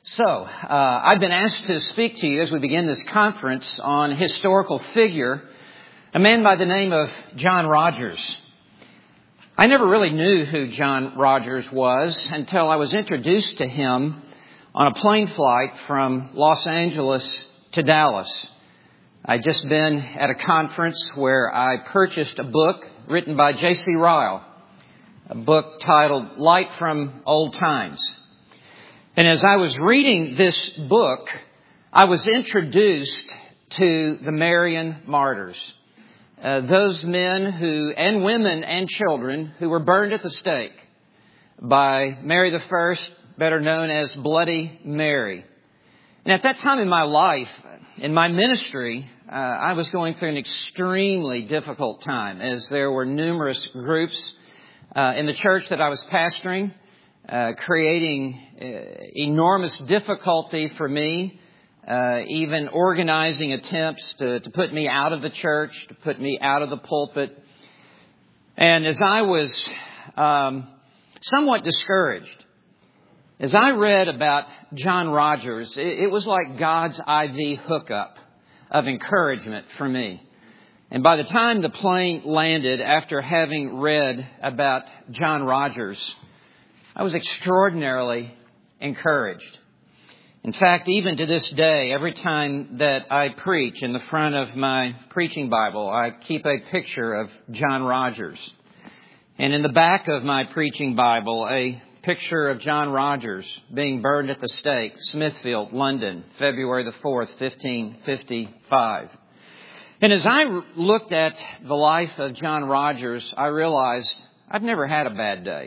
I've been asked to speak to you as we begin this conference on a historical figure, a man by the name of John Rogers. I never really knew who John Rogers was until I was introduced to him on a plane flight from Los Angeles to Dallas. I'd just been at a conference where I purchased a book written by J.C. Ryle, a book titled Light from Old Times. And as I was reading this book, I was introduced to the Marian martyrs. Those men and women and children who were burned at the stake by Mary I, better known as Bloody Mary. And at that time in my life, in my ministry, I was going through an extremely difficult time as there were numerous groups in the church that I was pastoring, creating enormous difficulty for me, even organizing attempts to put me out of the church, to put me out of the pulpit. And as I was somewhat discouraged, as I read about John Rogers, it was like God's IV hookup of encouragement for me. And by the time the plane landed, after having read about John Rogers, I was extraordinarily encouraged. In fact, even to this day, every time that I preach in the front of my preaching Bible, I keep a picture of John Rogers. And in the back of my preaching Bible, a picture of John Rogers being burned at the stake, Smithfield, London, February the 4th, 1555. And as I looked at the life of John Rogers, I realized I've never had a bad day.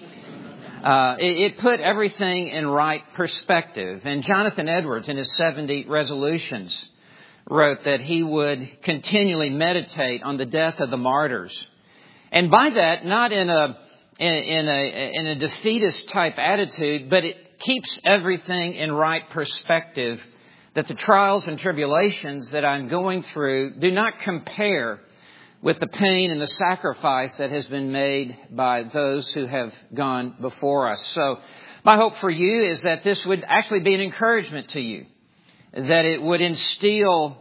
It put everything in right perspective. And Jonathan Edwards, in his 70 resolutions, wrote that he would continually meditate on the death of the martyrs. And by that, not in a defeatist type attitude, but it keeps everything in right perspective, that the trials and tribulations that I'm going through do not compare with the pain and the sacrifice that has been made by those who have gone before us. So my hope for you is that this would actually be an encouragement to you, that it would instill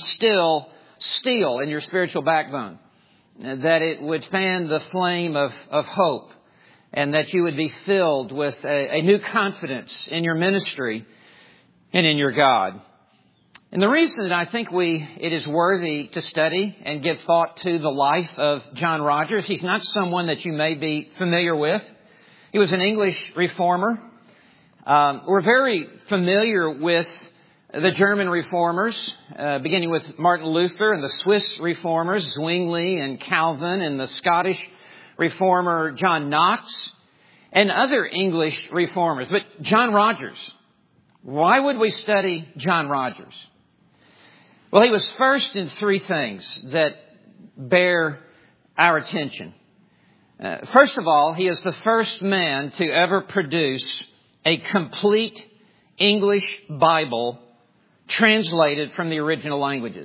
steel in your spiritual backbone, that it would fan the flame of hope, and that you would be filled with a new confidence in your ministry and in your God. And the reason that I think it is worthy to study and give thought to the life of John Rogers, he's not someone that you may be familiar with. He was an English reformer. We're very familiar with the German reformers, beginning with Martin Luther, and the Swiss reformers, Zwingli and Calvin, and the Scottish reformer John Knox, and other English reformers. But John Rogers, why would we study John Rogers? Well, he was first in three things that bear our attention. First of all, he is the first man to ever produce a complete English Bible translated from the original languages.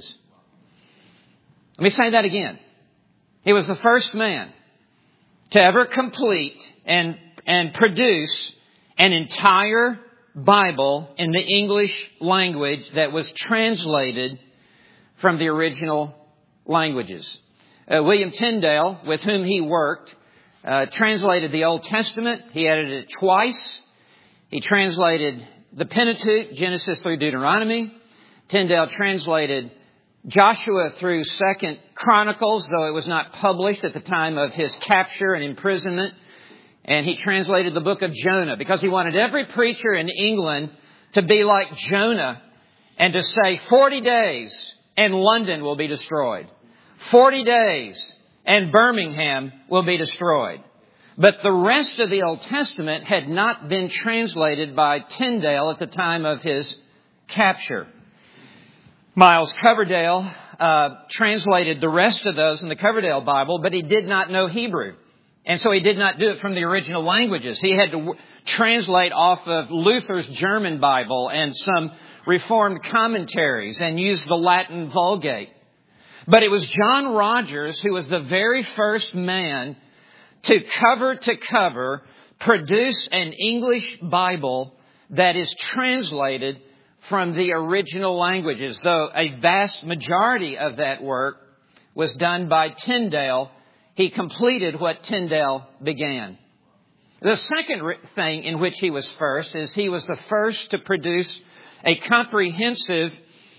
Let me say that again. He was the first man to ever complete and produce an entire Bible in the English language that was translated from the original languages. William Tyndale, with whom he worked, translated the Old Testament. He edited it twice. He translated the Pentateuch, Genesis through Deuteronomy. Tyndale translated Joshua through 2nd Chronicles, though it was not published at the time of his capture and imprisonment. And he translated the book of Jonah because he wanted every preacher in England to be like Jonah and to say 40 days and London will be destroyed. 40 days and Birmingham will be destroyed. But the rest of the Old Testament had not been translated by Tyndale at the time of his capture. Miles Coverdale translated the rest of those in the Coverdale Bible, but he did not know Hebrew. And so he did not do it from the original languages. He had to translate off of Luther's German Bible and some Reformed commentaries and use the Latin Vulgate. But it was John Rogers who was the very first man to cover produce an English Bible that is translated from the original languages, though a vast majority of that work was done by Tyndale. He completed what Tyndale began. The second thing in which he was first is he was the first to produce a comprehensive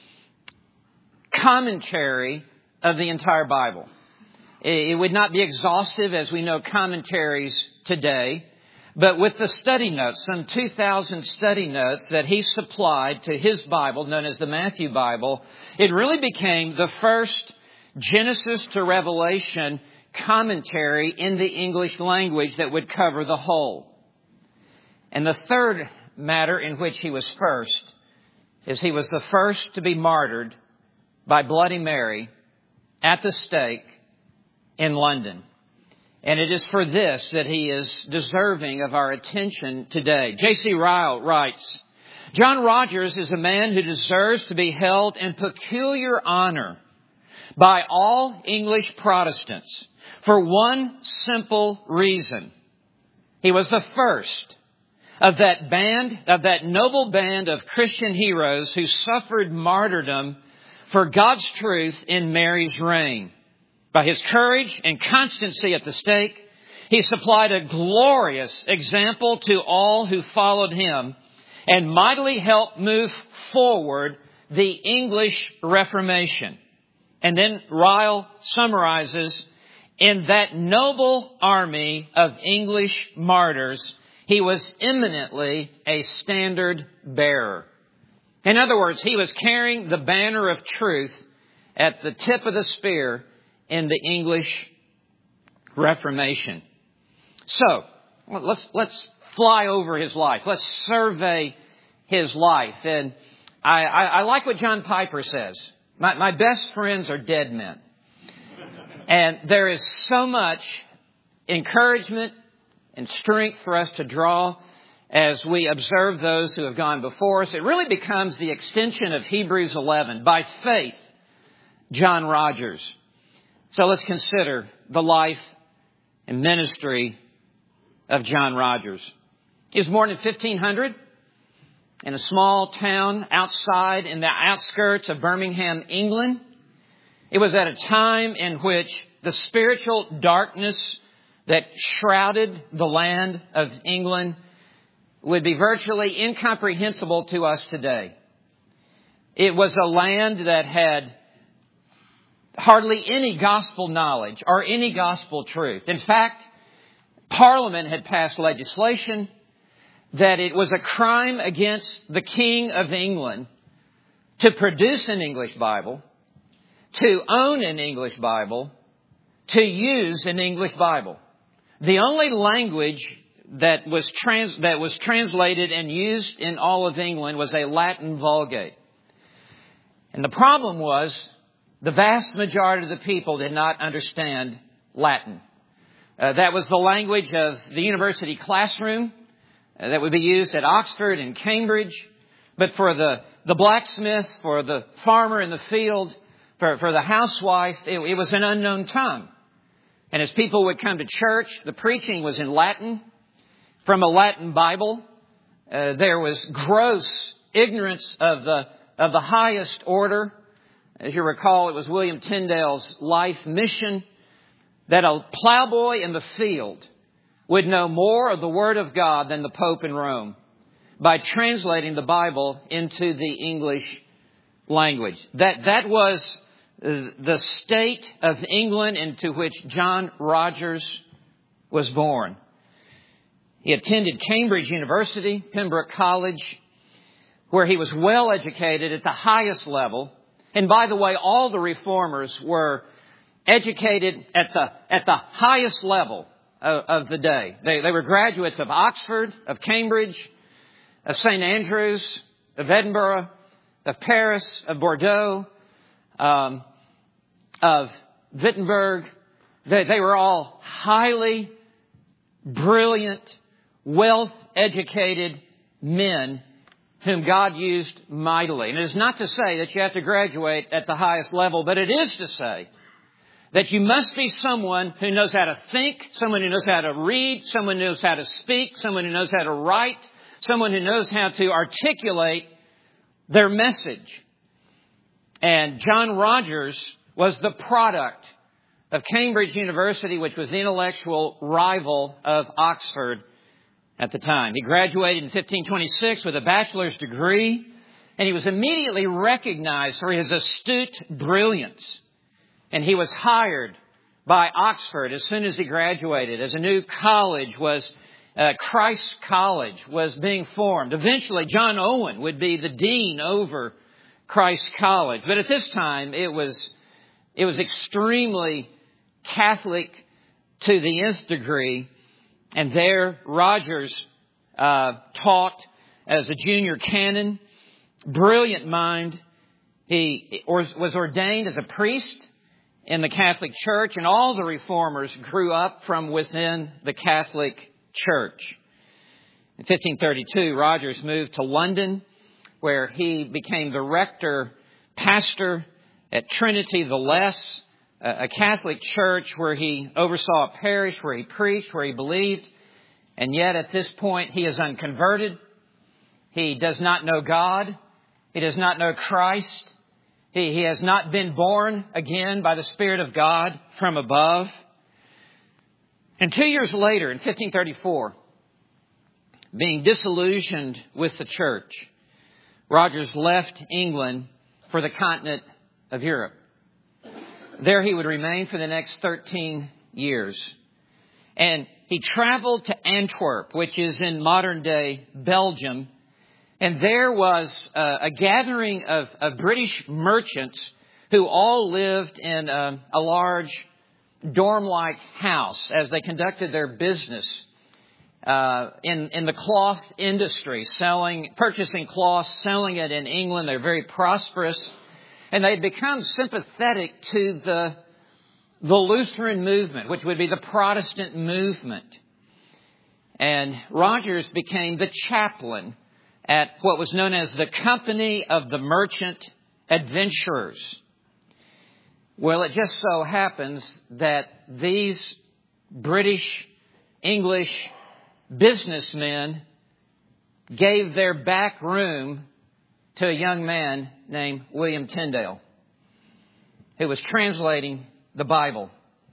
commentary of the entire Bible. It would not be exhaustive as we know commentaries today, but with the study notes, some 2,000 study notes that he supplied to his Bible, known as the Matthew Bible, it really became the first Genesis to Revelation commentary in the English language that would cover the whole. And the third matter in which he was first is he was the first to be martyred by Bloody Mary at the stake in London. And it is for this that he is deserving of our attention today. J.C. Ryle writes, John Rogers is a man who deserves to be held in peculiar honor by all English Protestants for one simple reason. He was the first of that noble band of Christian heroes who suffered martyrdom for God's truth in Mary's reign. By his courage and constancy at the stake, he supplied a glorious example to all who followed him and mightily helped move forward the English Reformation. And then Ryle summarizes, in that noble army of English martyrs, he was eminently a standard bearer. In other words, he was carrying the banner of truth at the tip of the spear in the English Reformation. So, let's fly over his life. Let's survey his life. And I like what John Piper says. My best friends are dead men. And there is so much encouragement and strength for us to draw as we observe those who have gone before us. It really becomes the extension of Hebrews 11. By faith, John Rogers. So let's consider the life and ministry of John Rogers. He was born in 1500 in a small town outside in the outskirts of Birmingham, England. It was at a time in which the spiritual darkness that shrouded the land of England would be virtually incomprehensible to us today. It was a land that had hardly any gospel knowledge or any gospel truth. In fact, Parliament had passed legislation that it was a crime against the King of England to produce an English Bible, to own an English Bible, to use an English Bible. The only language that was translated and used in all of England was a Latin Vulgate. And the problem was the vast majority of the people did not understand Latin. That was the language of the university classroom that would be used at Oxford and Cambridge. But for the blacksmith, for the farmer in the field, for the housewife, it was an unknown tongue. And as people would come to church, the preaching was in Latin. From a Latin Bible, there was gross ignorance of the highest order. As you recall, it was William Tyndale's life mission that a plowboy in the field would know more of the Word of God than the Pope in Rome by translating the Bible into the English language. That was the state of England into which John Rogers was born. He attended Cambridge University, Pembroke College, where he was well educated at the highest level. And by the way, all the reformers were educated at the highest level of the day. They were graduates of Oxford, of Cambridge, of St. Andrews, of Edinburgh, of Paris, of Bordeaux, of Wittenberg. They were all highly brilliant, wealth-educated men whom God used mightily. And it is not to say that you have to graduate at the highest level, but it is to say that you must be someone who knows how to think, someone who knows how to read, someone who knows how to speak, someone who knows how to write, someone who knows how to articulate their message. And John Rogers was the product of Cambridge University, which was the intellectual rival of Oxford at the time. He graduated in 1526 with a bachelor's degree, and he was immediately recognized for his astute brilliance. And he was hired by Oxford as soon as he graduated, as a new college was, Christ's College was being formed. Eventually, John Owen would be the dean over Christ's College. But at this time, it was extremely Catholic to the nth degree. And there, Rogers taught as a junior canon. Brilliant mind. He was ordained as a priest in the Catholic Church, and all the reformers grew up from within the Catholic Church. In 1532, Rogers moved to London, where he became the rector, pastor at Trinity the Less, a Catholic church where he oversaw a parish, where he preached, where he believed. And yet at this point, he is unconverted. He does not know God. He does not know Christ. He has not been born again by the Spirit of God from above. And 2 years later, in 1534, being disillusioned with the church, Rogers left England for the continent of Europe. There he would remain for the next 13 years. And he traveled to Antwerp, which is in modern-day Belgium. And there was a gathering of British merchants who all lived in a large dorm-like house as they conducted their business in the cloth industry, purchasing cloth, selling it in England. They're very prosperous. And they'd become sympathetic to the Lutheran movement, which would be the Protestant movement. And Rogers became the chaplain at what was known as the Company of the Merchant Adventurers. Well, it just so happens that these British, English businessmen gave their back room to a young man named William Tyndale, who was translating the Bible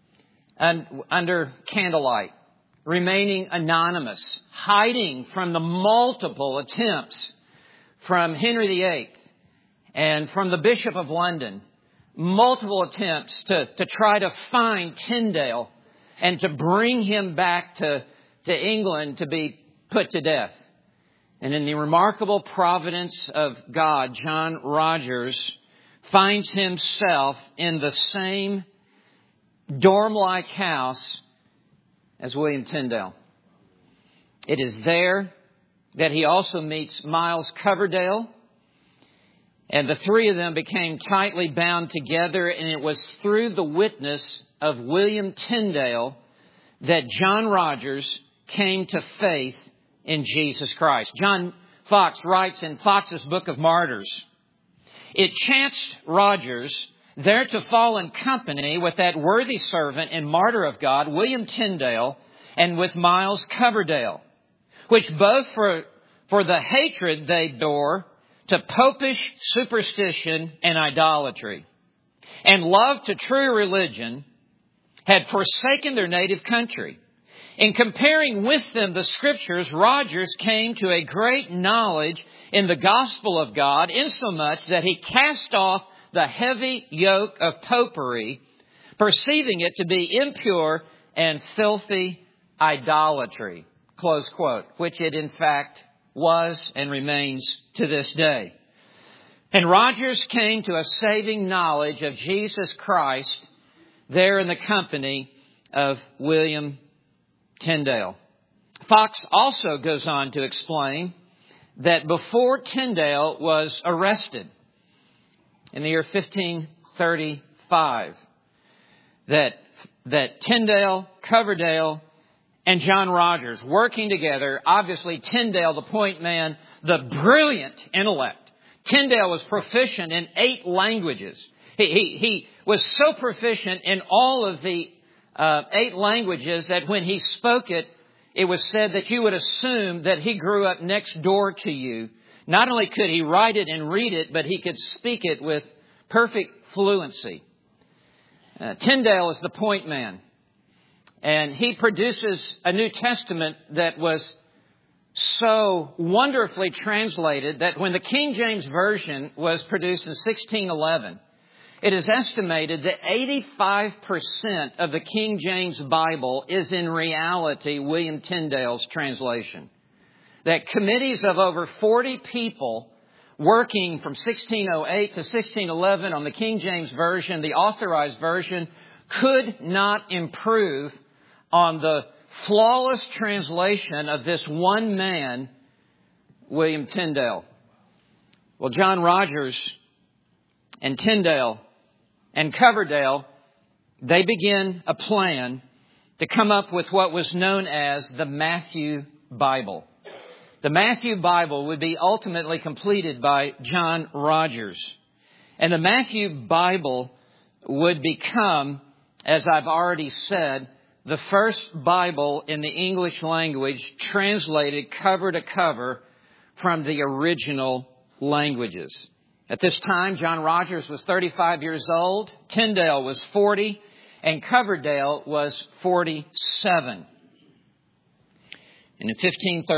under candlelight, remaining anonymous, hiding from the multiple attempts from Henry VIII and from the Bishop of London, multiple attempts to try to find Tyndale and to bring him back to England to be put to death. And in the remarkable providence of God, John Rogers finds himself in the same dorm-like house as William Tyndale. It is there that he also meets Miles Coverdale, and the three of them became tightly bound together, and it was through the witness of William Tyndale that John Rogers came to faith in Jesus Christ. John Foxe writes in Foxe's Book of Martyrs, "It chanced Rogers there to fall in company with that worthy servant and martyr of God, William Tyndale, and with Miles Coverdale, which both for the hatred they bore to popish superstition and idolatry, and love to true religion, had forsaken their native country. In comparing with them the Scriptures, Rogers came to a great knowledge in the gospel of God, insomuch that he cast off the heavy yoke of popery, perceiving it to be impure and filthy idolatry," close quote, which it in fact was and remains to this day. And Rogers came to a saving knowledge of Jesus Christ there in the company of William Tyndale. Foxe also goes on to explain that before Tyndale was arrested in the year 1535, that Tyndale, Coverdale, and John Rogers working together, obviously Tyndale, the point man, the brilliant intellect. Tyndale was proficient in 8 languages. He was so proficient in all of the 8 languages that when he spoke it, it was said that you would assume that he grew up next door to you. Not only could he write it and read it, but he could speak it with perfect fluency. Tyndale is the point man. And he produces a New Testament that was so wonderfully translated that when the King James Version was produced in 1611, it is estimated that 85% of the King James Bible is in reality William Tyndale's translation. That committees of over 40 people working from 1608 to 1611 on the King James Version, the authorized version, could not improve on the flawless translation of this one man, William Tyndale. Well, John Rogers and Tyndale and Coverdale, they begin a plan to come up with what was known as the Matthew Bible. The Matthew Bible would be ultimately completed by John Rogers. And the Matthew Bible would become, as I've already said, the first Bible in the English language translated cover to cover from the original languages. At this time, John Rogers was 35 years old, Tyndale was 40, and Coverdale was 47. And in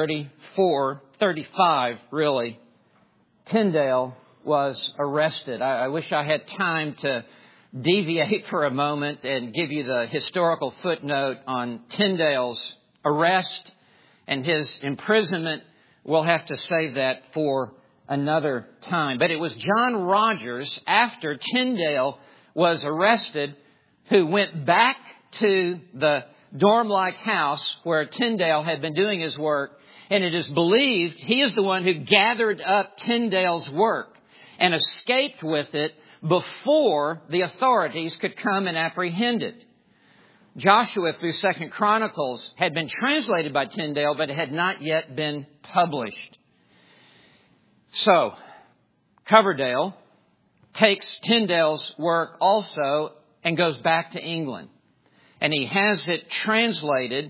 1535, really, Tyndale was arrested. I wish I had time to deviate for a moment and give you the historical footnote on Tyndale's arrest and his imprisonment. We'll have to save that for another time. But it was John Rogers, after Tyndale was arrested, who went back to the dorm-like house where Tyndale had been doing his work. And it is believed he is the one who gathered up Tyndale's work and escaped with it before the authorities could come and apprehend it. Joshua through 2 Chronicles had been translated by Tyndale, but it had not yet been published. So, Coverdale takes Tyndale's work also and goes back to England. And he has it translated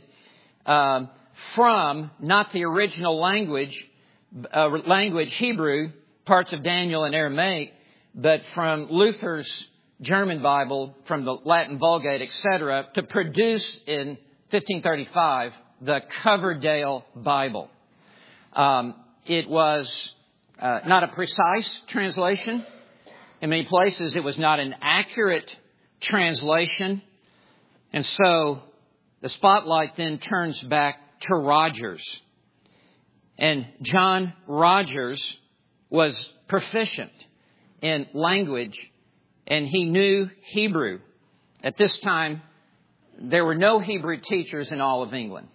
from not the original language Hebrew, parts of Daniel and Aramaic, but from Luther's German Bible, from the Latin Vulgate, etc., to produce in 1535 the Coverdale Bible. It was not a precise translation. In many places, it was not an accurate translation. And so the spotlight then turns back to Rogers. And John Rogers was proficient in language, and he knew Hebrew. At this time, there were no Hebrew teachers in all of England.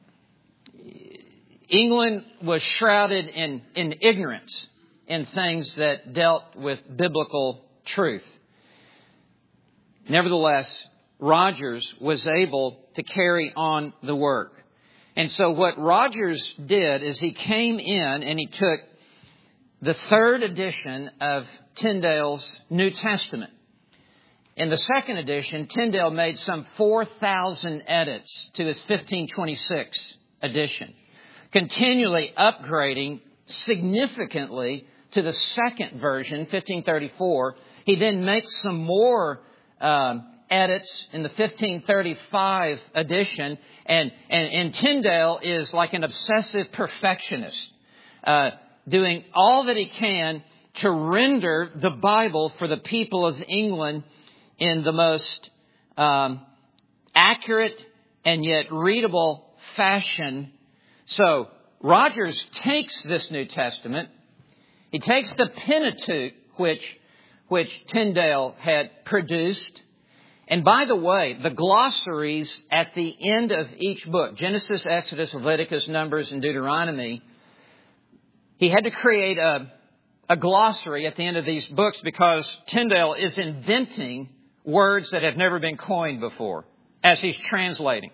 England was shrouded in ignorance in things that dealt with biblical truth. Nevertheless, Rogers was able to carry on the work. And so what Rogers did is he came in and he took the third edition of Tyndale's New Testament. In the second edition, Tyndale made some 4,000 edits to his 1526 edition, continually upgrading significantly to the second version, 1534. He then makes some more edits in the 1535 edition, and Tyndale is like an obsessive perfectionist, doing all that he can to render the Bible for the people of England in the most accurate and yet readable fashion. So Rogers takes this New Testament. He takes the Pentateuch, which Tyndale had produced. And by the way, the glossaries at the end of each book, Genesis, Exodus, Leviticus, Numbers, and Deuteronomy, he had to create a glossary at the end of these books because Tyndale is inventing words that have never been coined before as he's translating.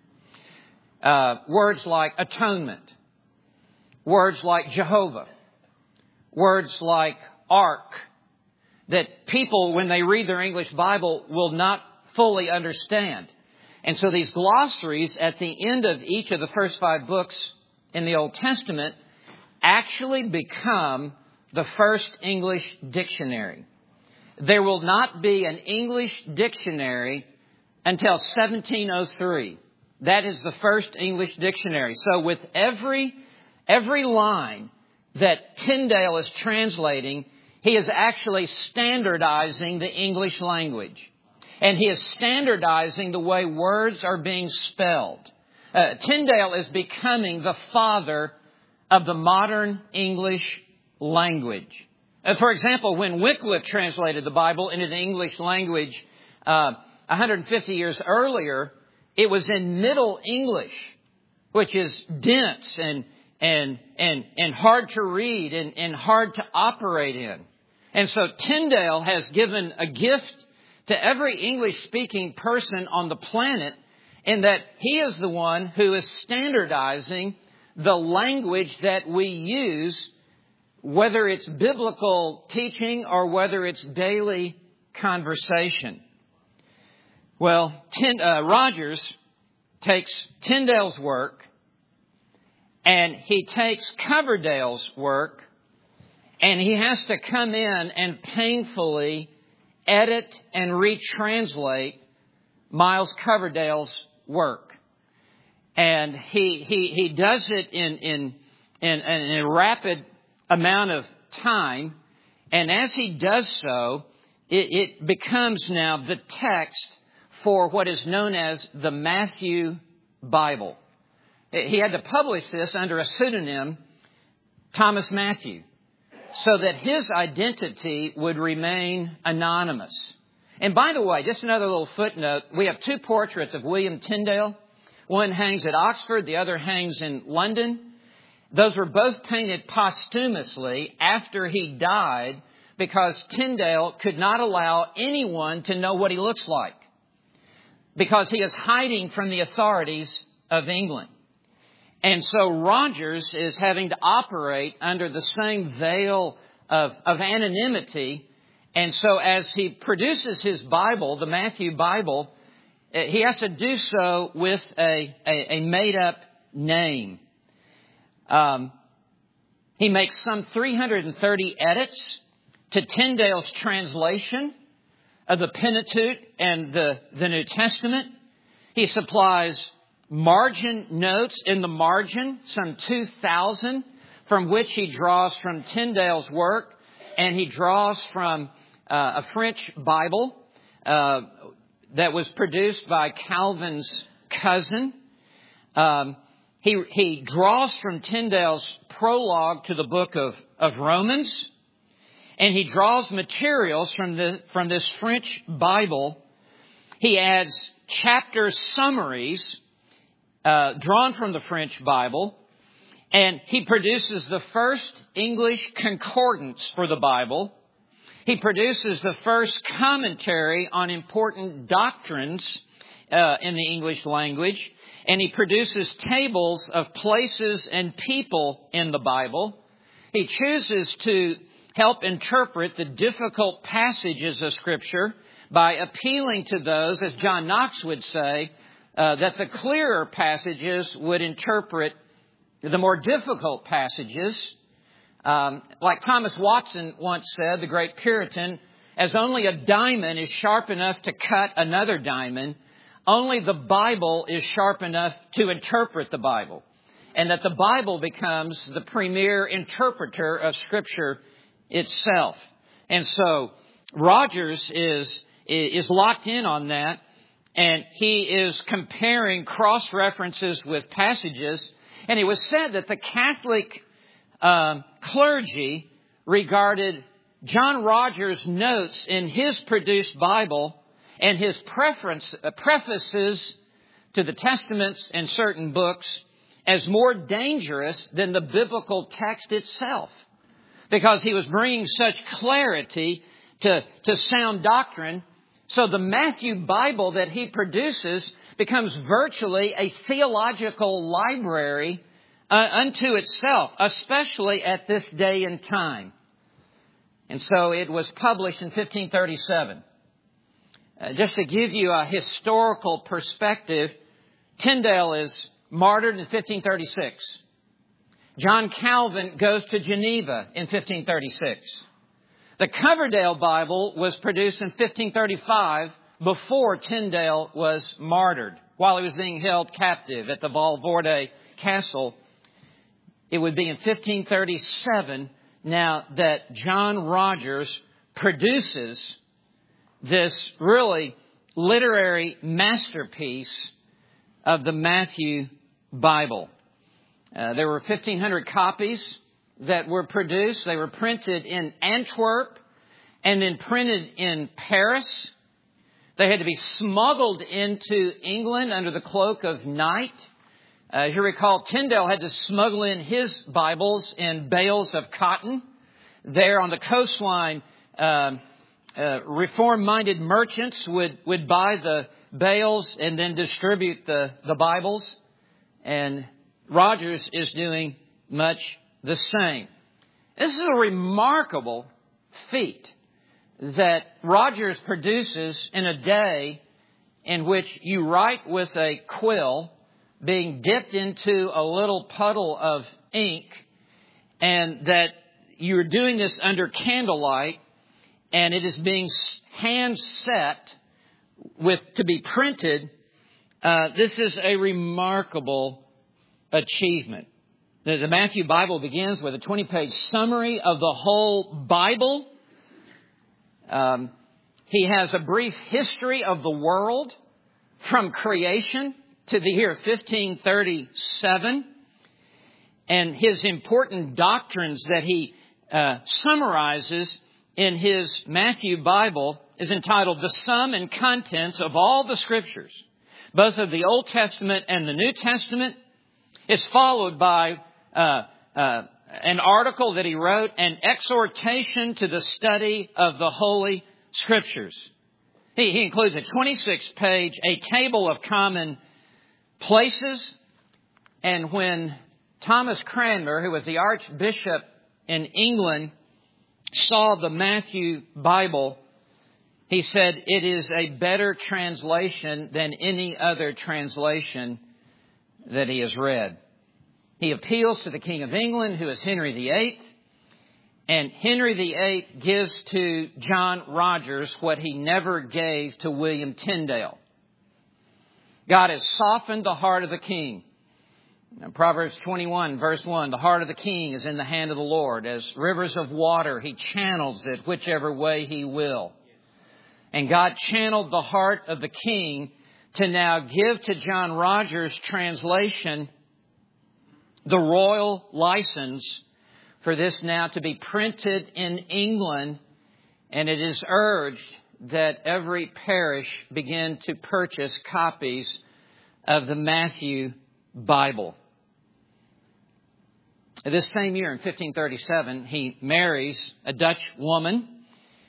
Words like atonement, words like Jehovah, words like ark, that people, when they read their English Bible, will not fully understand. And so these glossaries at the end of each of the first 5 books in the Old Testament actually become the first English dictionary. There will not be an English dictionary until 1703. That is the first English dictionary. So with every line that Tyndale is translating, he is actually standardizing the English language. And he is standardizing the way words are being spelled. Tyndale is becoming the father of the modern English language. For example, when Wycliffe translated the Bible into the English language 150 years earlier, it was in Middle English, which is dense and hard to read and hard to operate in. And so Tyndale has given a gift to every English-speaking person on the planet in that he is the one who is standardizing the language that we use, whether it's biblical teaching or whether it's daily conversation. Well, Rogers takes Tyndale's work and he takes Coverdale's work and he has to come in and painfully edit and retranslate Miles Coverdale's work. And he does it in a rapid amount of time. And as he does so, it becomes now the text for what is known as the Matthew Bible. He had to publish this under a pseudonym, Thomas Matthew, so that his identity would remain anonymous. And by the way, just another little footnote, we have 2 portraits of William Tyndale. One hangs at Oxford, the other hangs in London. Those were both painted posthumously after he died because Tyndale could not allow anyone to know what he looks like, because he is hiding from the authorities of England. And so Rogers is having to operate under the same veil of anonymity. And so as he produces his Bible, the Matthew Bible, he has to do so with a made-up name. He makes some 330 edits to Tyndale's translation of the Pentateuch and the New Testament. He supplies margin notes in the margin, some 2,000, from which he draws from Tyndale's work, and he draws from a French Bible that was produced by Calvin's cousin. He draws from Tyndale's prologue to the book of Romans, and he draws materials from this French Bible. He adds chapter summaries drawn from the French Bible, and he produces the first English concordance for the Bible. He produces the first commentary on important doctrines in the English language, and he produces tables of places and people in the Bible. He chooses to help interpret the difficult passages of Scripture by appealing to those, as John Knox would say, that the clearer passages would interpret the more difficult passages. Like Thomas Watson once said, the great Puritan, as only a diamond is sharp enough to cut another diamond, only the Bible is sharp enough to interpret the Bible. And that the Bible becomes the premier interpreter of Scripture itself. And so Rogers is locked in on that. And he is comparing cross-references with passages. And it was said that the Catholic clergy regarded John Rogers' notes in his produced Bible and his prefaces to the Testaments and certain books as more dangerous than the biblical text itself, because he was bringing such clarity to sound doctrine. So the Matthew Bible that he produces becomes virtually a theological library unto itself, especially at this day and time. And so it was published in 1537. Just to give you a historical perspective, Tyndale is martyred in 1536. John Calvin goes to Geneva in 1536. The Coverdale Bible was produced in 1535 before Tyndale was martyred, while he was being held captive at the Valvorde Castle. It would be in 1537 now that John Rogers produces this really literary masterpiece of the Matthew Bible. There were 1,500 copies that were produced. They were printed in Antwerp and then printed in Paris. They had to be smuggled into England under the cloak of night. As you recall, Tyndale had to smuggle in his Bibles in bales of cotton. There on the coastline, reform-minded merchants would buy the bales and then distribute the Bibles. And Rogers is doing much the same. This is a remarkable feat that Rogers produces in a day in which you write with a quill being dipped into a little puddle of ink, and that you're doing this under candlelight, and it is being hand set to be printed. This is a remarkable achievement. The Matthew Bible begins with a 20-page summary of the whole Bible. He has a brief history of the world from creation to the year 1537. And his important doctrines that he summarizes in his Matthew Bible is entitled The Sum and Contents of All the Scriptures, both of the Old Testament and the New Testament. It's followed by an article that he wrote, An Exhortation to the Study of the Holy Scriptures. He includes a 26-page, a table of common places. And when Thomas Cranmer, who was the Archbishop in England, saw the Matthew Bible, he said, it is a better translation than any other translation that he has read. He appeals to the King of England, who is Henry VIII. And Henry VIII gives to John Rogers what he never gave to William Tyndale. God has softened the heart of the king. In Proverbs 21, verse 1, the heart of the king is in the hand of the Lord. As rivers of water, he channels it whichever way he will. And God channeled the heart of the king to now give to John Rogers' translation the royal license for this now to be printed in England. And it is urged that every parish begin to purchase copies of the Matthew Bible. This same year, in 1537, he marries a Dutch woman.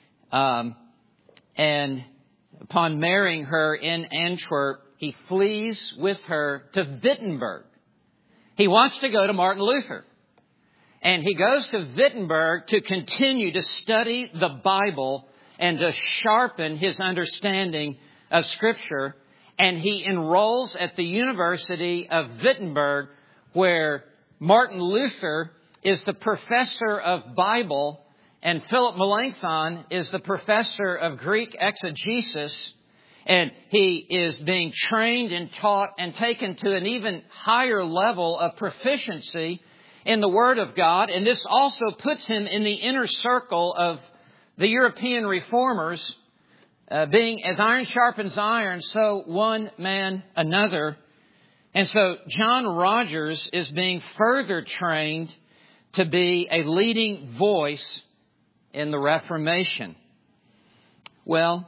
And upon marrying her in Antwerp, he flees with her to Wittenberg. He wants to go to Martin Luther. And he goes to Wittenberg to continue to study the Bible and to sharpen his understanding of Scripture. And he enrolls at the University of Wittenberg, where Martin Luther is the professor of Bible and Philip Melanchthon is the professor of Greek exegesis. And he is being trained and taught and taken to an even higher level of proficiency in the Word of God. And this also puts him in the inner circle of the European reformers, being as iron sharpens iron, so one man another. And so John Rogers is being further trained to be a leading voice in the Reformation. Well,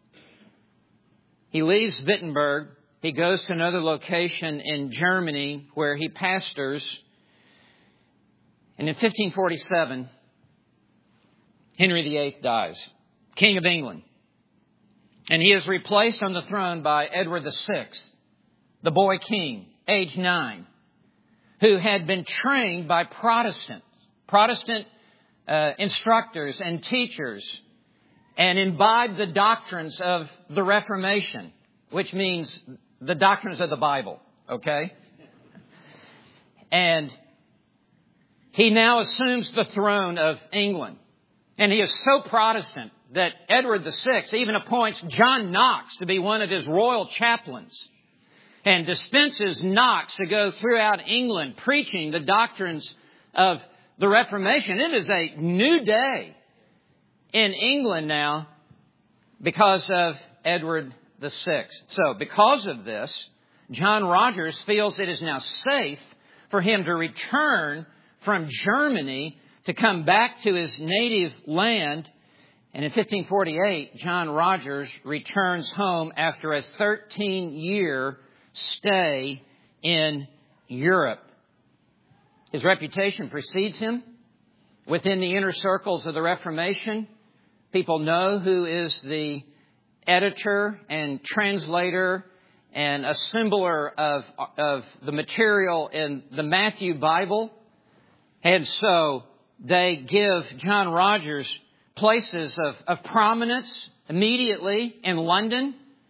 he leaves Wittenberg. He goes to another location in Germany where he pastors. And in 1547, Henry VIII dies, King of England. And he is replaced on the throne by Edward VI, the boy king, age 9, who had been trained by Protestant instructors and teachers. and imbibed the doctrines of the Reformation, which means the doctrines of the Bible, okay? And he now assumes the throne of England. And he is so Protestant that Edward VI even appoints John Knox to be one of his royal chaplains and dispenses Knox to go throughout England preaching the doctrines of the Reformation. It is a new day in England now because of Edward VI. So because of this, John Rogers feels it is now safe for him to return from Germany to come back to his native land. And in 1548, John Rogers returns home after a 13-year stay in Europe. His reputation precedes him within the inner circles of the Reformation. People know who is the editor and translator and assembler of the material in the Matthew Bible. And so they give John Rogers places of prominence immediately in London.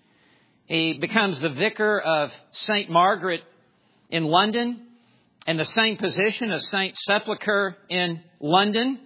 He becomes the vicar of St. Margaret in London and the same position as St. Sepulchre in London.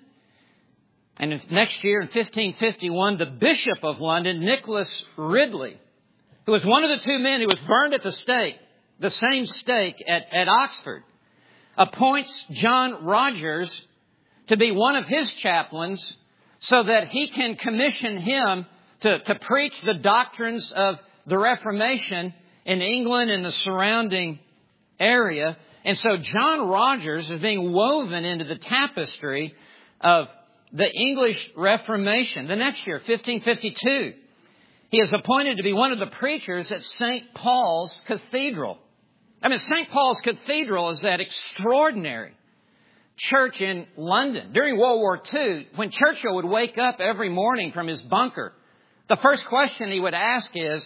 And next year in 1551, the Bishop of London, Nicholas Ridley, who was one of the two men who was burned at the stake, the same stake at Oxford, appoints John Rogers to be one of his chaplains so that he can commission him to preach the doctrines of the Reformation in England and the surrounding area. And so John Rogers is being woven into the tapestry of the English Reformation. The next year, 1552, he is appointed to be one of the preachers at St. Paul's Cathedral. I mean, St. Paul's Cathedral is that extraordinary church in London. During World War II, when Churchill would wake up every morning from his bunker, the first question he would ask is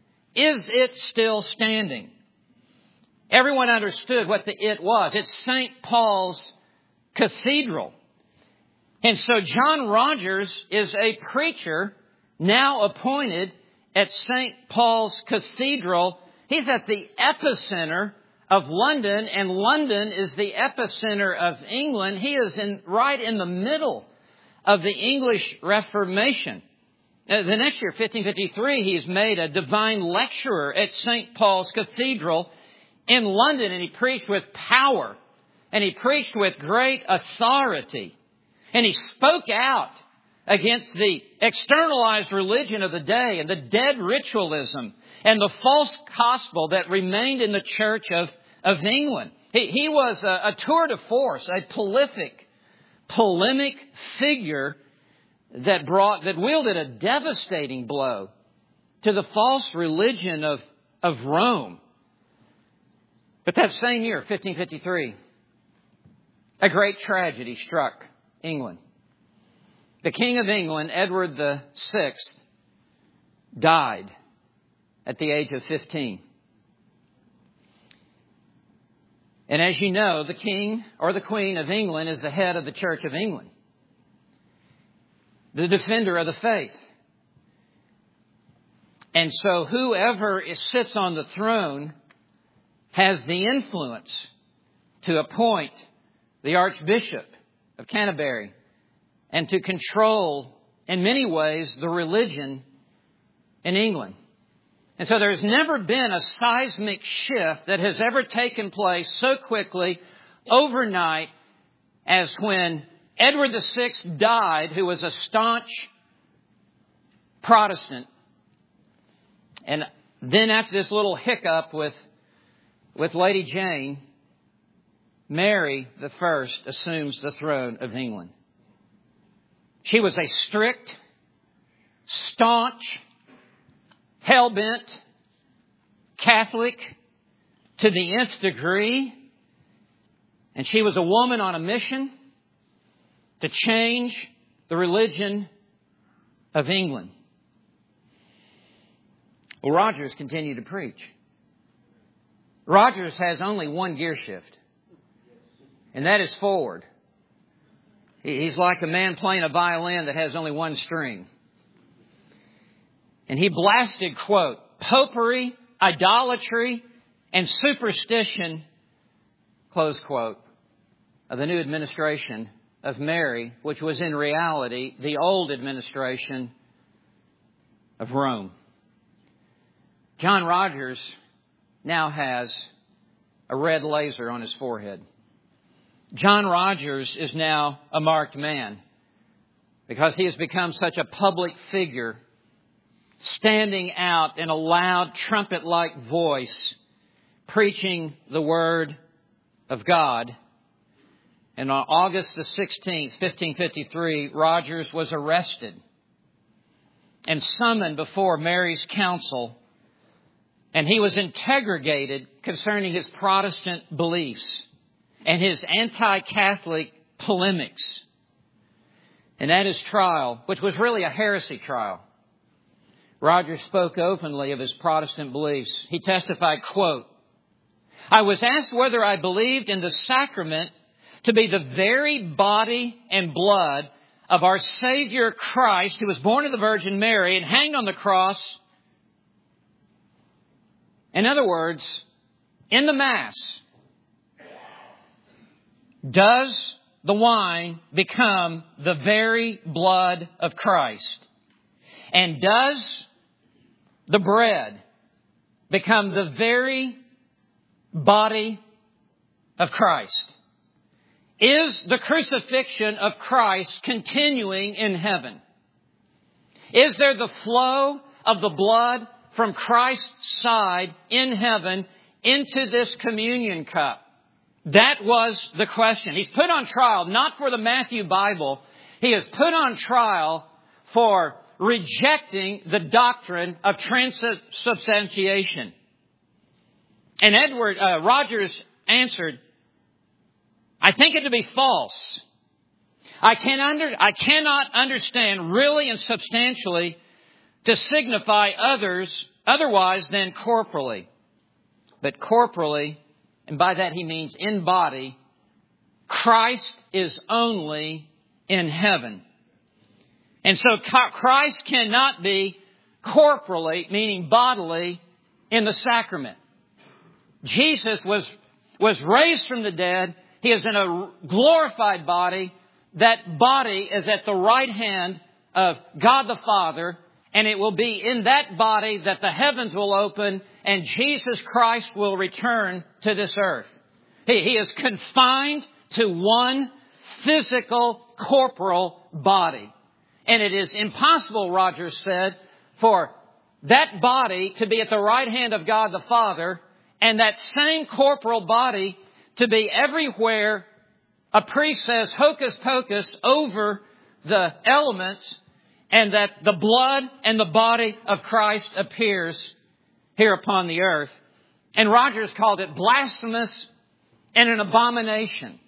it still standing? Everyone understood what the it was. It's St. Paul's Cathedral. And so John Rogers is a preacher now appointed at St. Paul's Cathedral. He's at the epicenter of London, and London is the epicenter of England. He is right in the middle of the English Reformation. The next year, 1553, he is made a divine lecturer at St. Paul's Cathedral in London, and he preached with power, and he preached with great authority, and he spoke out against the externalized religion of the day and the dead ritualism and the false gospel that remained in the Church of England. He was a tour de force, a prolific, polemic figure that wielded a devastating blow to the false religion of Rome. But that same year, 1553, a great tragedy struck England. The King of England, Edward VI, died at the age of 15. And as you know, the King or the Queen of England is the head of the Church of England, the defender of the faith. And so whoever sits on the throne has the influence to appoint the Archbishop of Canterbury and to control, in many ways, the religion in England. And so there's never been a seismic shift that has ever taken place so quickly overnight as when Edward VI died, who was a staunch Protestant. And then after this little hiccup with Lady Jane, Mary I assumes the throne of England. She was a strict, staunch, hell-bent Catholic to the nth degree. And she was a woman on a mission to change the religion of England. Well, Rogers continued to preach. Rogers has only one gear shift, and that is forward. He's like a man playing a violin that has only one string. And he blasted, quote, "popery, idolatry, and superstition," close quote, of the new administration of Mary, which was in reality the old administration of Rome. John Rogers now has a red laser on his forehead. John Rogers is now a marked man because he has become such a public figure, standing out in a loud trumpet-like voice, preaching the Word of God. And on August the 16th, 1553, Rogers was arrested and summoned before Mary's council, and he was interrogated concerning his Protestant beliefs and his anti-Catholic polemics. And at his trial, which was really a heresy trial, Rogers spoke openly of his Protestant beliefs. He testified, quote, "I was asked whether I believed in the sacrament to be the very body and blood of our Savior Christ, who was born of the Virgin Mary and hanged on the cross. In other words, in the Mass, does the wine become the very blood of Christ? And does the bread become the very body of Christ? Is the crucifixion of Christ continuing in heaven? Is there the flow of the blood from Christ's side in heaven into this communion cup?" That was the question. He's put on trial, not for the Matthew Bible. He is put on trial for rejecting the doctrine of transubstantiation. And Rogers answered, "I think it to be false. I cannot understand really and substantially to signify otherwise than corporally. But corporally, and by that he means in body, Christ is only in heaven. And so Christ cannot be corporally, meaning bodily, in the sacrament. Jesus was raised from the dead. He is in a glorified body. That body is at the right hand of God the Father, and it will be in that body that the heavens will open and Jesus Christ will return to this earth. He is confined to one physical, corporal body. And it is impossible, Rogers said, for that body to be at the right hand of God the Father and that same corporal body to be everywhere a priest says hocus pocus over the elements, and that the blood and the body of Christ appears here upon the earth. And Rogers called it blasphemous and an abomination.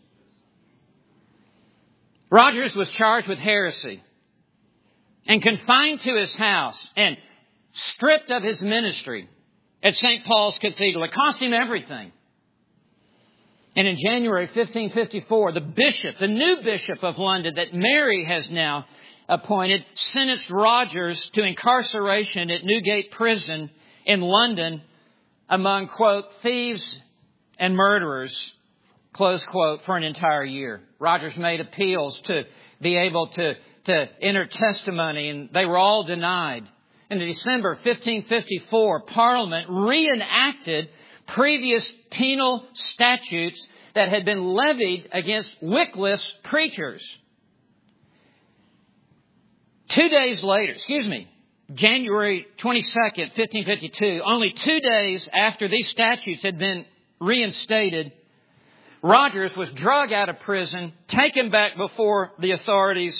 Rogers was charged with heresy and confined to his house and stripped of his ministry at St. Paul's Cathedral. It cost him everything. And in January 1554, the new bishop of London that Mary has now appointed, sentenced Rogers to incarceration at Newgate Prison in London among, quote, thieves and murderers, close quote, for an entire year. Rogers made appeals to be able to enter testimony, and they were all denied. In December 1554, Parliament reenacted previous penal statutes that had been levied against Wycliffe's preachers. 2 days later, January 22nd, 1552, only 2 days after these statutes had been reinstated, Rogers was dragged out of prison, taken back before the authorities,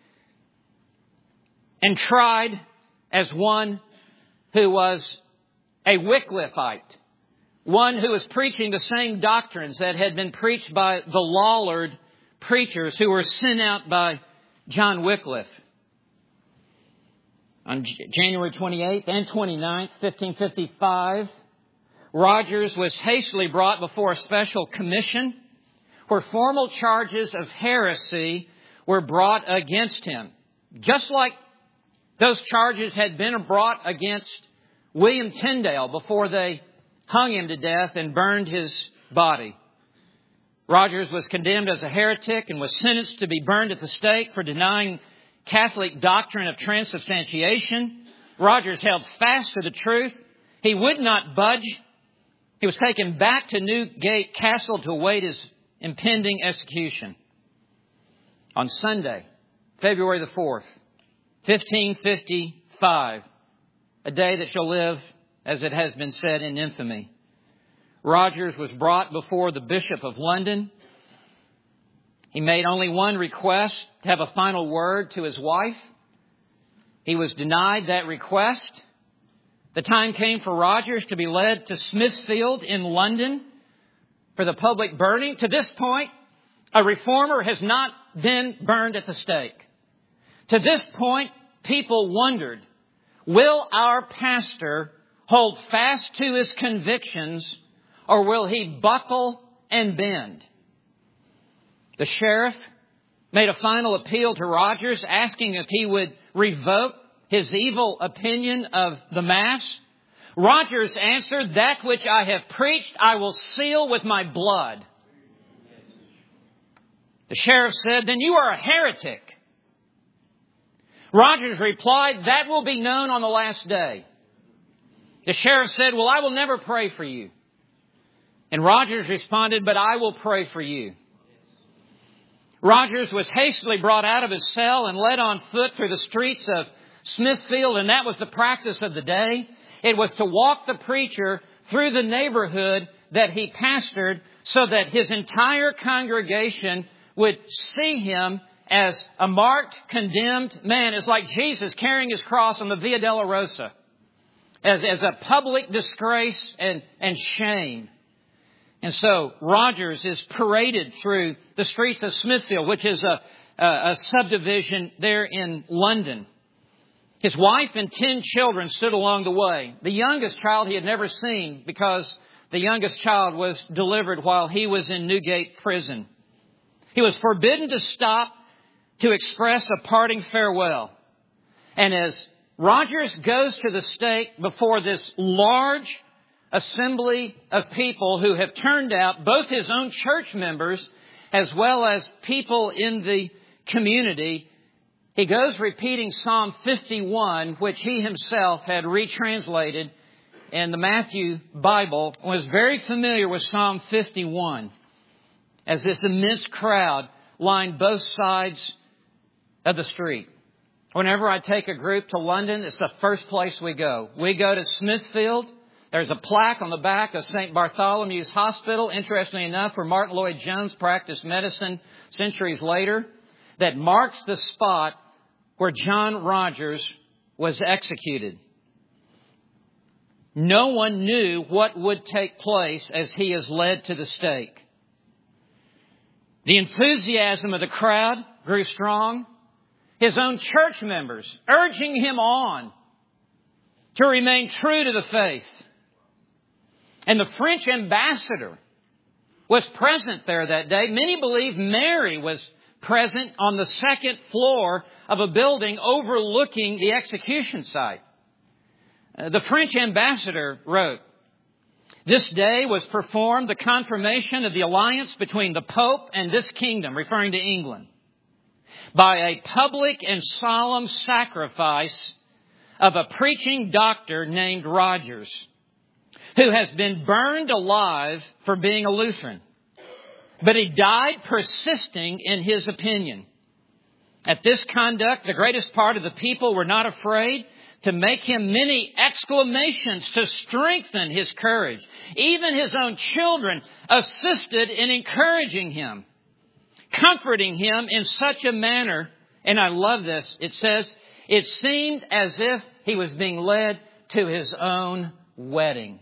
and tried as one who was a Wycliffeite, one who was preaching the same doctrines that had been preached by the Lollard preachers who were sent out by John Wycliffe. On January 28th and 29th, 1555, Rogers was hastily brought before a special commission where formal charges of heresy were brought against him. Just like Those charges had been brought against William Tyndale before they hung him to death and burned his body. Rogers was condemned as a heretic and was sentenced to be burned at the stake for denying Catholic doctrine of transubstantiation. Rogers held fast to the truth. He would not budge. He was taken back to Newgate Castle to await his impending execution. On Sunday, February the 4th, 1555, a day that shall live, as it has been said, in infamy, Rogers was brought before the Bishop of London. He made only one request, to have a final word to his wife. He was denied that request. The time came for Rogers to be led to Smithfield in London for the public burning. To this point, a reformer has not been burned at the stake. To this point, people wondered, will our pastor hold fast to his convictions, or will he buckle and bend? The sheriff made a final appeal to Rogers, asking if he would revoke his evil opinion of the Mass. Rogers answered, that which I have preached I will seal with my blood. The sheriff said, then you are a heretic. Rogers replied, that will be known on the last day. The sheriff said, well, I will never pray for you. And Rogers responded, but I will pray for you. Rogers was hastily brought out of his cell and led on foot through the streets of Smithfield, and that was the practice of the day. It was to walk the preacher through the neighborhood that he pastored so that his entire congregation would see him as a marked, condemned man. It's like Jesus carrying his cross on the Via Dolorosa as a public disgrace and shame. And so Rogers is paraded through the streets of Smithfield, which is a subdivision there in London. His wife and 10 children stood along the way. The youngest child he had never seen, because the youngest child was delivered while he was in Newgate prison. He was forbidden to stop to express a parting farewell. And as Rogers goes to the stake before this large assembly of people who have turned out, both his own church members as well as people in the community, he goes repeating Psalm 51, which he himself had retranslated in the Matthew Bible, was very familiar with Psalm 51, as this immense crowd lined both sides of the street. Whenever I take a group to London, it's the first place we go. We go to Smithfield. There's a plaque on the back of St. Bartholomew's Hospital, interestingly enough, where Martin Lloyd-Jones practiced medicine centuries later, that marks the spot where John Rogers was executed. No one knew what would take place as he is led to the stake. The enthusiasm of the crowd grew strong. His own church members urging him on to remain true to the faith. And the French ambassador was present there that day. Many believe Mary was present on the second floor of a building overlooking the execution site. The French ambassador wrote, this day was performed the confirmation of the alliance between the Pope and this kingdom, referring to England, by a public and solemn sacrifice of a preaching doctor named Rogers, who has been burned alive for being a Lutheran. But he died persisting in his opinion. At this conduct, the greatest part of the people were not afraid to make him many exclamations to strengthen his courage. Even his own children assisted in encouraging him, comforting him in such a manner. And I love this. It says, it seemed as if he was being led to his own wedding.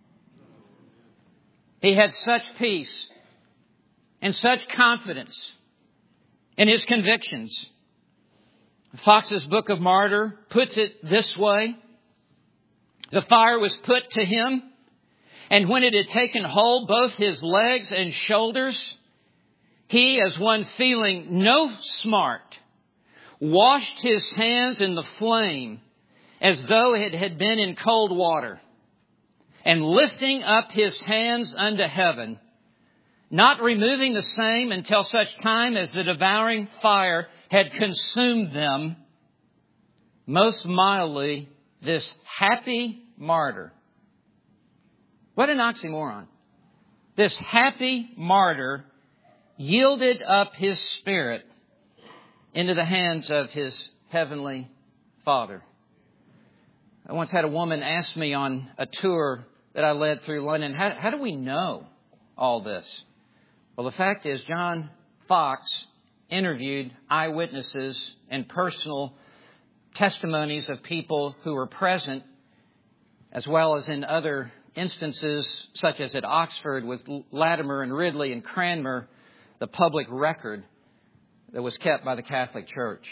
He had such peace and such confidence in his convictions. Fox's Book of Martyr puts it this way. The fire was put to him, and when it had taken hold both his legs and shoulders, he, as one feeling no smart, washed his hands in the flame as though it had been in cold water, and lifting up his hands unto heaven, not removing the same until such time as the devouring fire had consumed them, most mildly, this happy martyr. What an oxymoron. This happy martyr yielded up his spirit into the hands of his heavenly Father. I once had a woman ask me on a tour that I led through London, how do we know all this? Well, the fact is, John Fox interviewed eyewitnesses and personal testimonies of people who were present, as well as in other instances, such as at Oxford with Latimer and Ridley and Cranmer, the public record that was kept by the Catholic Church.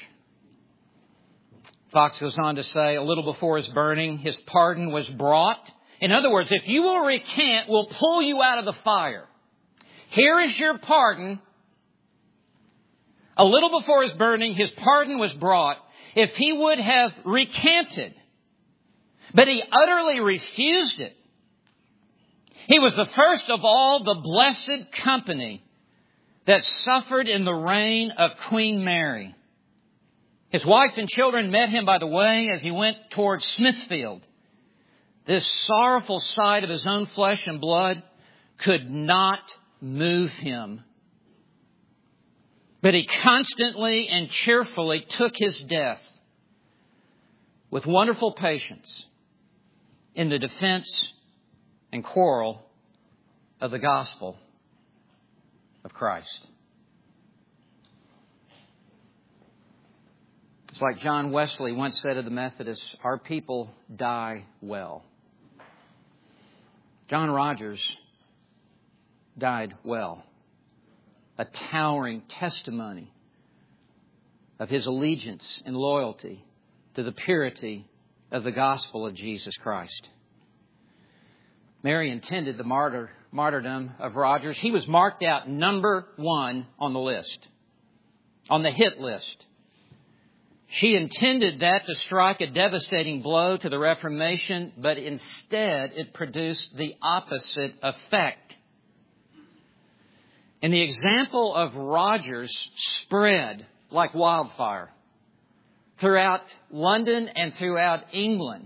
Fox goes on to say, a little before his burning, his pardon was brought. In other words, if you will recant, we'll pull you out of the fire. Here is your pardon. A little before his burning, his pardon was brought. If he would have recanted, but he utterly refused it. He was the first of all the blessed company that suffered in the reign of Queen Mary. His wife and children met him by the way as he went towards Smithfield. This sorrowful sight of his own flesh and blood could not move him. But he constantly and cheerfully took his death with wonderful patience in the defense and quarrel of the gospel of Christ. It's like John Wesley once said of the Methodists, our people die well. John Rogers died well. A towering testimony of his allegiance and loyalty to the purity of the gospel of Jesus Christ. Mary intended the martyrdom of Rogers. He was marked out number 1 on the list, on the hit list. She intended that to strike a devastating blow to the Reformation, but instead it produced the opposite effect. And the example of Rogers spread like wildfire throughout London and throughout England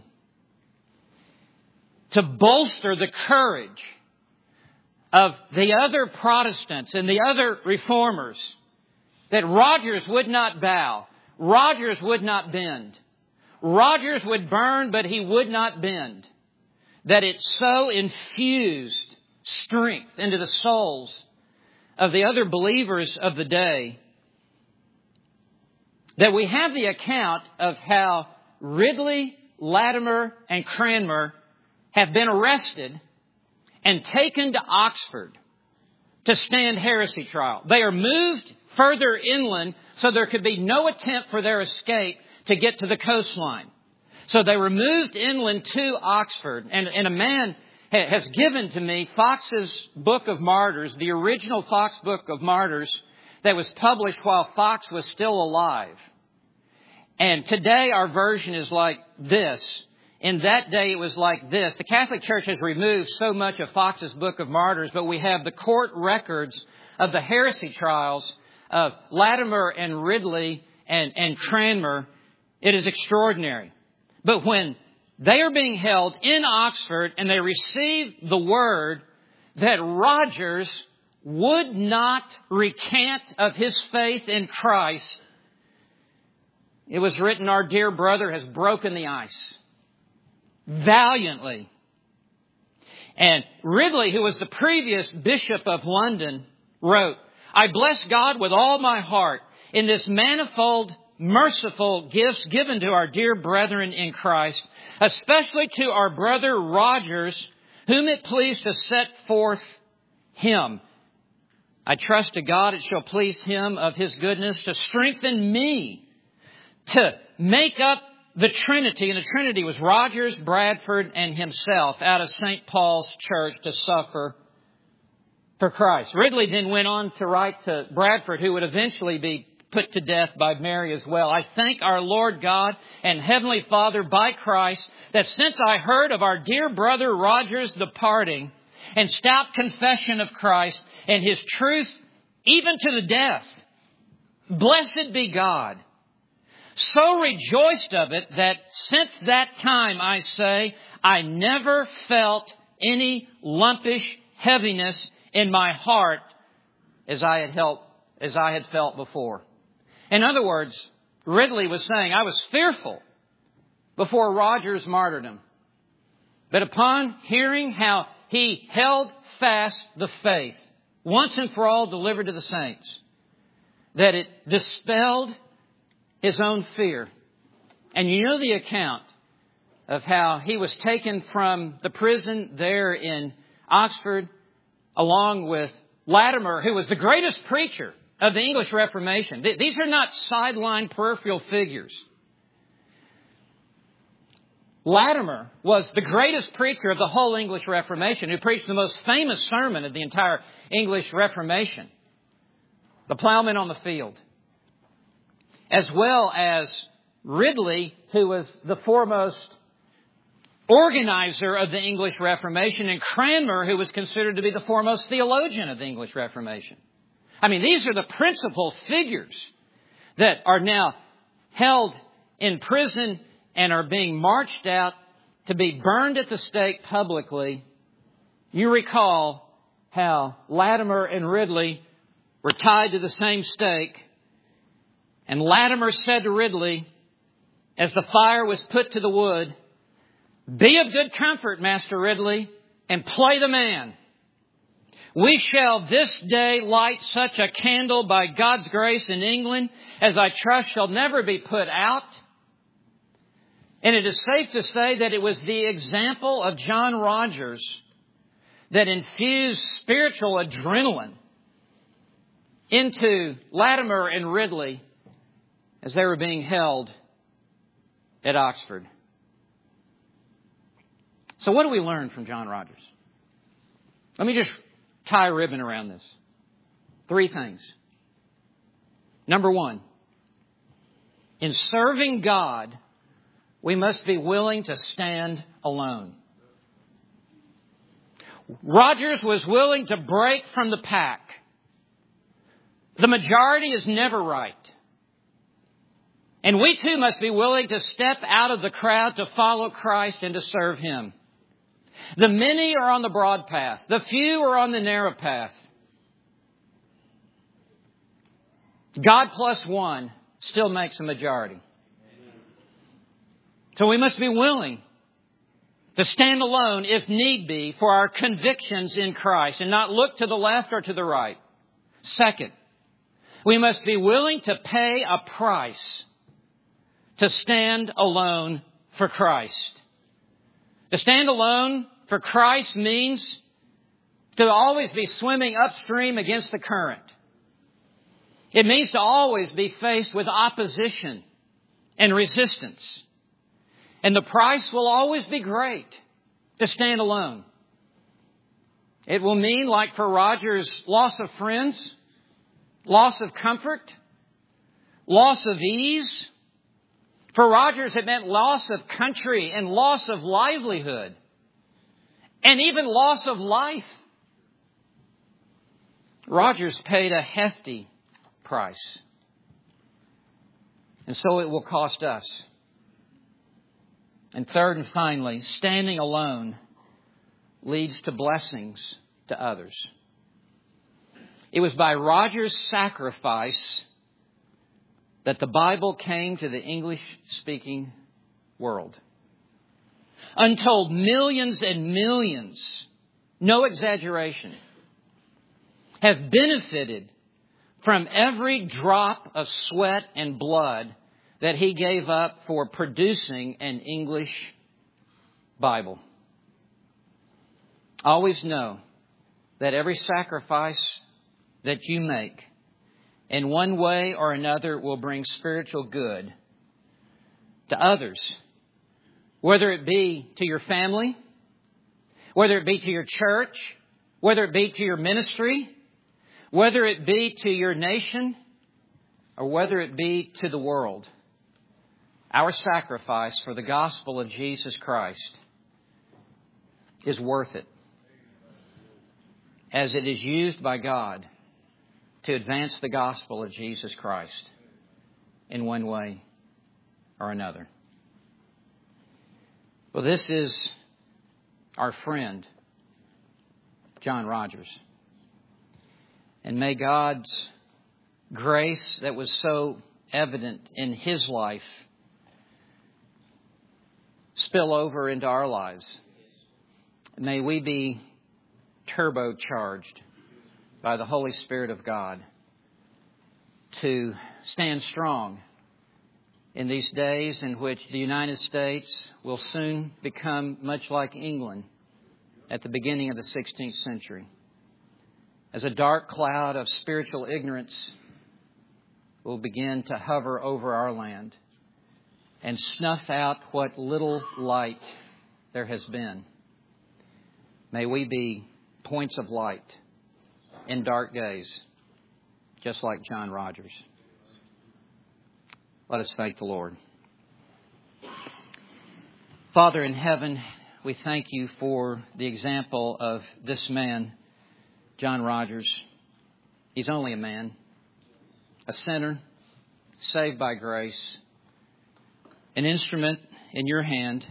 to bolster the courage of the other Protestants and the other Reformers, that Rogers would not bow. Rogers would not bend. Rogers would burn, but he would not bend. That it so infused strength into the souls of the other believers of the day that we have the account of how Ridley, Latimer, and Cranmer have been arrested and taken to Oxford to stand heresy trial. They are moved further inland so there could be no attempt for their escape to get to the coastline. So they were moved inland to Oxford. And a man has given to me Fox's Book of Martyrs, the original Fox Book of Martyrs that was published while Fox was still alive. And today our version is like this. In that day it was like this. The Catholic Church has removed so much of Fox's Book of Martyrs, but we have the court records of the heresy trials of Latimer and Ridley and Cranmer. It is extraordinary. But when they are being held in Oxford and they receive the word that Rogers would not recant of his faith in Christ, it was written, our dear brother has broken the ice valiantly. And Ridley, who was the previous Bishop of London, wrote, I bless God with all my heart in this manifold, merciful gifts given to our dear brethren in Christ, especially to our brother Rogers, whom it pleased to set forth him. I trust to God it shall please him of his goodness to strengthen me to make up the Trinity. And the Trinity was Rogers, Bradford, and himself out of St. Paul's Church to suffer for Christ. Ridley then went on to write to Bradford, who would eventually be put to death by Mary as well. I thank our Lord God and Heavenly Father by Christ that since I heard of our dear brother Roger's departing and stout confession of Christ and His truth even to the death, blessed be God, so rejoiced of it that since that time, I say, I never felt any lumpish heaviness in my heart as I had felt before. In other words, Ridley was saying, I was fearful before Roger's martyrdom. But upon hearing how he held fast the faith, once and for all delivered to the saints, that it dispelled his own fear. And you know the account of how he was taken from the prison there in Oxford along with Latimer, who was the greatest preacher of the English Reformation. These are not sideline peripheral figures. Latimer was the greatest preacher of the whole English Reformation, who preached the most famous sermon of the entire English Reformation, The Plowman on the Field. As well as Ridley, who was the foremost organizer of the English Reformation, and Cranmer, who was considered to be the foremost theologian of the English Reformation. I mean, these are the principal figures that are now held in prison and are being marched out to be burned at the stake publicly. You recall how Latimer and Ridley were tied to the same stake. And Latimer said to Ridley, as the fire was put to the wood, "Be of good comfort, Master Ridley, and play the man. We shall this day light such a candle by God's grace in England as I trust shall never be put out." And it is safe to say that it was the example of John Rogers that infused spiritual adrenaline into Latimer and Ridley as they were being held at Oxford. So what do we learn from John Rogers? Let me just tie a ribbon around this. 3 things. Number 1, in serving God, we must be willing to stand alone. Rogers was willing to break from the pack. The majority is never right. And we too must be willing to step out of the crowd to follow Christ and to serve Him. The many are on the broad path. The few are on the narrow path. God plus 1 still makes a majority. So we must be willing to stand alone if need be for our convictions in Christ and not look to the left or to the right. Second, we must be willing to pay a price to stand alone for Christ. To stand alone for Christ means to always be swimming upstream against the current. It means to always be faced with opposition and resistance. And the price will always be great to stand alone. It will mean, like for Rogers, loss of friends, loss of comfort, loss of ease. For Rogers, it meant loss of country and loss of livelihood, and even loss of life. Rogers paid a hefty price. And so it will cost us. And third and finally, standing alone leads to blessings to others. It was by Rogers' sacrifice that the Bible came to the English-speaking world. Untold millions and millions, no exaggeration, have benefited from every drop of sweat and blood that he gave up for producing an English Bible. Always know that every sacrifice that you make in one way or another will bring spiritual good to others. Whether it be to your family, whether it be to your church, whether it be to your ministry, whether it be to your nation, or whether it be to the world, our sacrifice for the gospel of Jesus Christ is worth it, as it is used by God to advance the gospel of Jesus Christ in one way or another. Well, this is our friend, John Rogers. And may God's grace that was so evident in his life spill over into our lives. May we be turbocharged by the Holy Spirit of God to stand strong in these days in which the United States will soon become much like England at the beginning of the 16th century, as a dark cloud of spiritual ignorance will begin to hover over our land and snuff out what little light there has been. May we be points of light in dark days, just like John Rogers. Let us thank the Lord. Father in heaven, we thank you for the example of this man, John Rogers. He's only a man, a sinner, saved by grace, an instrument in your hand,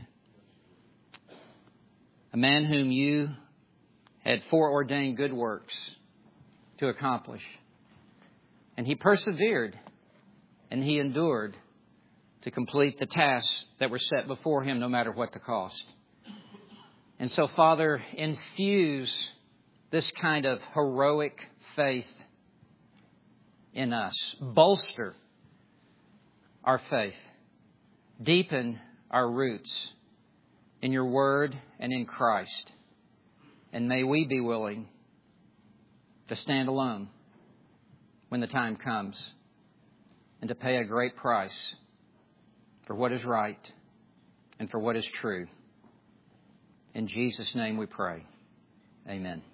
a man whom you had foreordained good works to accomplish. And he persevered and he endured to complete the tasks that were set before him, no matter what the cost. And so, Father, infuse this kind of heroic faith in us. Bolster our faith. Deepen our roots in your word and in Christ. And may we be willing to stand alone when the time comes and to pay a great price for what is right and for what is true. In Jesus' name we pray. Amen.